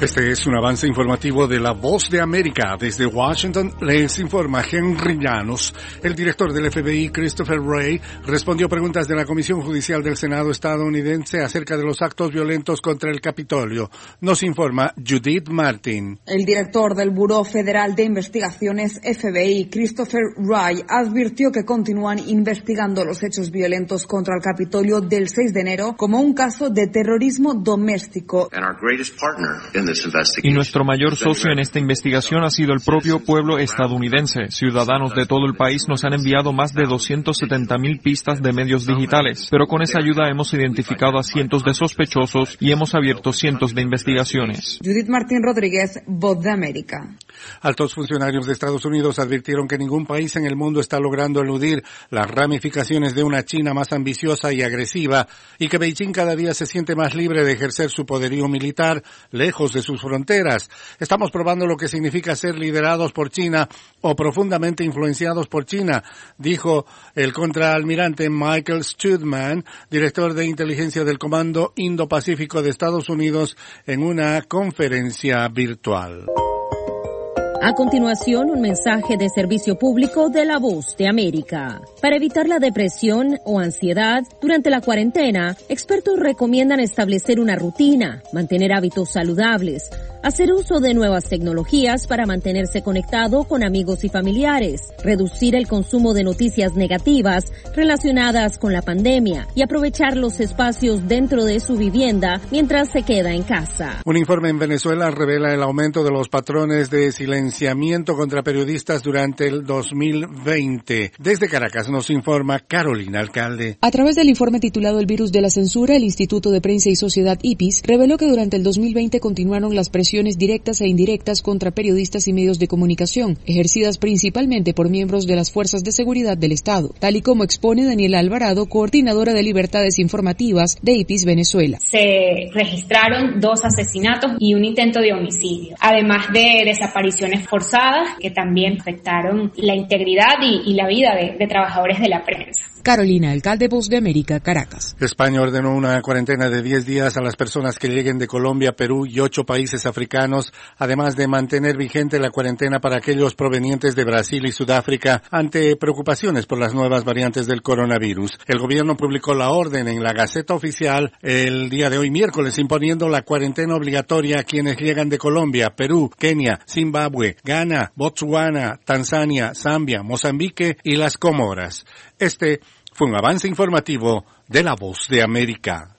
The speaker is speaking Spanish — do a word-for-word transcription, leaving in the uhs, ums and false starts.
Este es un avance informativo de La Voz de América. Desde Washington les informa Henry Llanos. El director del F B I, Christopher Wray, respondió preguntas de la Comisión Judicial del Senado estadounidense acerca de los actos violentos contra el Capitolio. Nos informa Judith Martin. El director del Buró Federal de Investigaciones, F B I, Christopher Wray, advirtió que continúan investigando los hechos violentos contra el Capitolio del seis de enero como un caso de terrorismo doméstico. Y nuestro mayor socio en esta investigación ha sido el propio pueblo estadounidense. Ciudadanos de todo el país nos han enviado más de doscientas setenta mil pistas de medios digitales, pero con esa ayuda hemos identificado a cientos de sospechosos y hemos abierto cientos de investigaciones. Judith Martín Rodríguez, Voz de América. Altos funcionarios de Estados Unidos advirtieron que ningún país en el mundo está logrando eludir las ramificaciones de una China más ambiciosa y agresiva y que Beijing cada día se siente más libre de ejercer su poderío militar lejos de sus fronteras. Estamos probando lo que significa ser liderados por China o profundamente influenciados por China, dijo el contraalmirante Michael Studman, director de inteligencia del Comando Indo-Pacífico de Estados Unidos, en una conferencia virtual. A continuación, un mensaje de servicio público de La Voz de América. Para evitar la depresión o ansiedad durante la cuarentena, expertos recomiendan establecer una rutina, mantener hábitos saludables, hacer uso de nuevas tecnologías para mantenerse conectado con amigos y familiares, reducir el consumo de noticias negativas relacionadas con la pandemia y aprovechar los espacios dentro de su vivienda mientras se queda en casa. Un informe en Venezuela revela el aumento de los patrones de silenciamiento contra periodistas durante el dos mil veinte. Desde Caracas nos informa Carolina Alcalde. A través del informe titulado El virus de la censura, el Instituto de Prensa y Sociedad I P I S reveló que durante el dos mil veinte continuaron las presiones directas e indirectas contra periodistas y medios de comunicación, ejercidas principalmente por miembros de las fuerzas de seguridad del Estado, tal y como expone Daniela Alvarado, coordinadora de libertades informativas de I P I S Venezuela. Se registraron dos asesinatos y un intento de homicidio, además de desapariciones forzadas que también afectaron la integridad y, y la vida de, de trabajadores de la prensa. Carolina Alcalde, Voz de América, Caracas. España ordenó una cuarentena de diez días a las personas que lleguen de Colombia, Perú y ocho países africanos, además de mantener vigente la cuarentena para aquellos provenientes de Brasil y Sudáfrica ante preocupaciones por las nuevas variantes del coronavirus. El gobierno publicó la orden en la Gaceta Oficial el día de hoy miércoles, imponiendo la cuarentena obligatoria a quienes llegan de Colombia, Perú, Kenia, Zimbabue, Ghana, Botsuana, Tanzania, Zambia, Mozambique y las Comoras. Este fue un avance informativo de La Voz de América.